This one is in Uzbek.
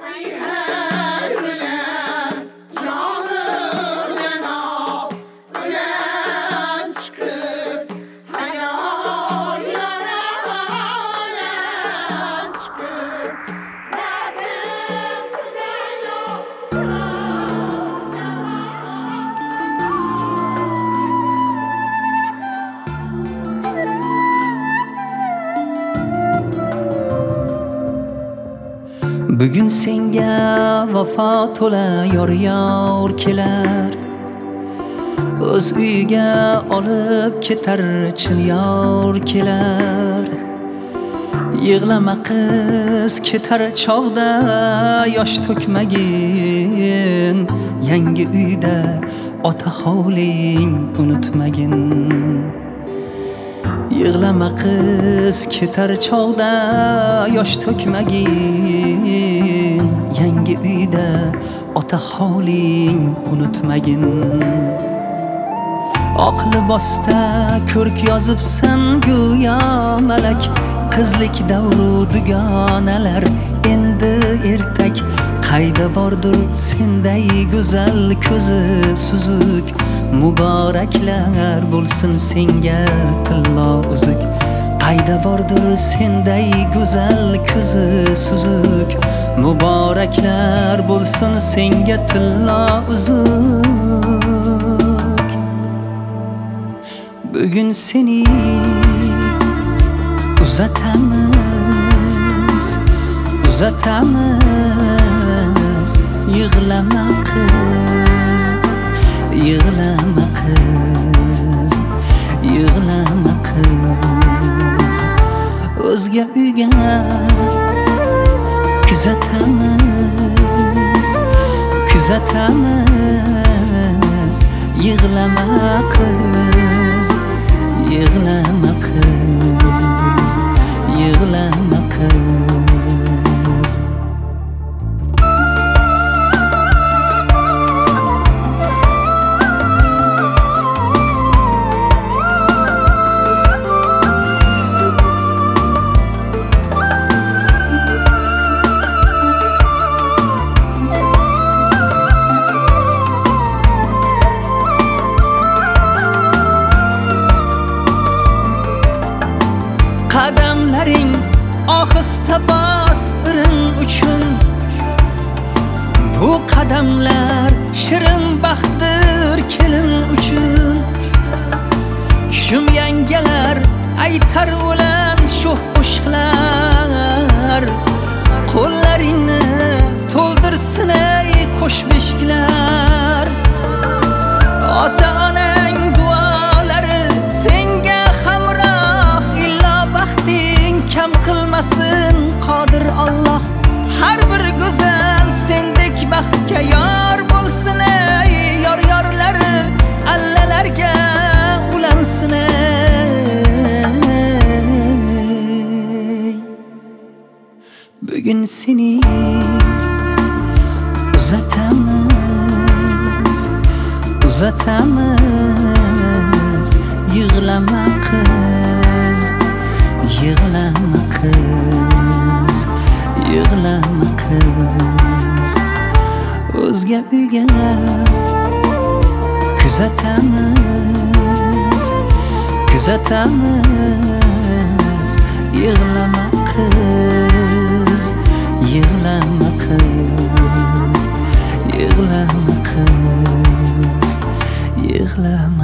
Bugun senga vafo to'la yor kelar, o'z uyiga olib ketar chin yor kelar. Yig'lama qiz, ketar chog'da yosh to'kmagin, yangi uyda ota hovling unutmagin. Yig'lama qiz, ketar chog'da yosh to'kmagin, yangi uyda ota hovling unutmagin. Oq libosda ko'rk yozibsan go'yo malak, qizlik davru dugonalar endi ertak. Qayda bordir senday go'zal ko'zi suzuk, muboraklar bo'lsin senga tillo uzuk. Qayda bordir senday go'zal ko'zi suzuk, muboraklar bo'lsin senga tillo uzuk. Bugun seni uzatamiz, yig'lama qiz, yig'lama qiz, yig'lama qiz. O'zga uyga kuzatamiz, yig'lama qiz, yig'lama qiz, yig'lama qiz. Qadamlaring ohista bos irim uchun, bu qadamlar shirin baxtdir kelin uchun. Shum yangalar aytar o'lan sho'x qo'shiqlar, qo'llaringni to'ldirsin ey qo'sh beshiklar. Ota onang duolari senga hamroh, illo baxting kam qilmasin qodir Alloh. Har bir go'zal sendek baxtga yor bo'lsin ey yor-yorlari allalarga ulansin ey. Bugun seni uzatamiz, yig'lama qiz, yig'lama qiz, yig'lama qiz. O'zga uyga kuzatamiz, yig'lama qiz, yig'lama qiz, yig'lama qiz, yig'lama